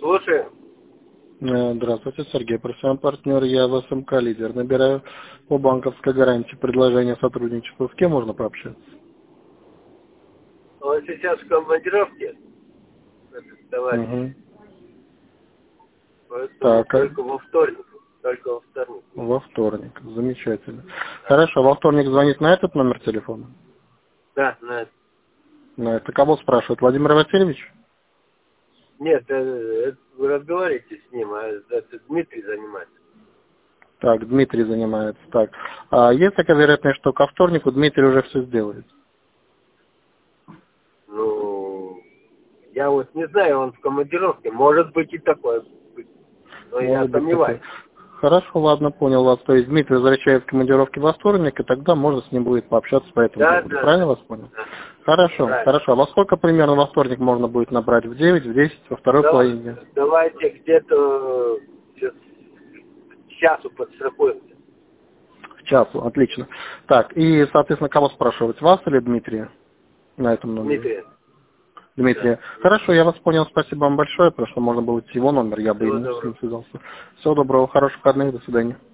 Слушаю. Здравствуйте, Сергей, профессиональный партнер, я в СМК «Лидер». Набираю по банковской гарантии предложение сотрудничества. С кем можно пообщаться? Он сейчас в командировке, этот товарищ. Угу. Поэтому Так, только во вторник. Только во вторник. во вторник. Замечательно. Хорошо, во вторник звонит на этот номер телефона? Да, на это. На это кого спрашивает? Владимир Васильевич? Нет, это вы разговариваете с ним, а это Дмитрий занимается. Так, Дмитрий занимается. Так, а есть такая вероятность, что ко вторнику Дмитрий уже все сделает? Ну, я вот не знаю, он в командировке. Может быть и такое. Но я Может быть сомневаюсь. такое. Хорошо, ладно, понял вас. То есть Дмитрий возвращается с командировки во вторник, и тогда можно с ним будет пообщаться по этому Да, поводу. да, Правильно да. вас понял? Да. Хорошо, Правильно. хорошо. А во сколько примерно во вторник можно будет набрать? В 9, в 10, во второй половине? Давайте где-то к часу подстрахуемся. В часу, отлично. Так, и, соответственно, кого спрашивать? Вас или Дмитрия на этом номере? Дмитрий. Дмитрия. Да. Хорошо, я вас понял. Спасибо вам большое, потому что можно было его номер, я бы Всего именно с доброго. ним связался. Всего доброго, хороших выходных, до свидания.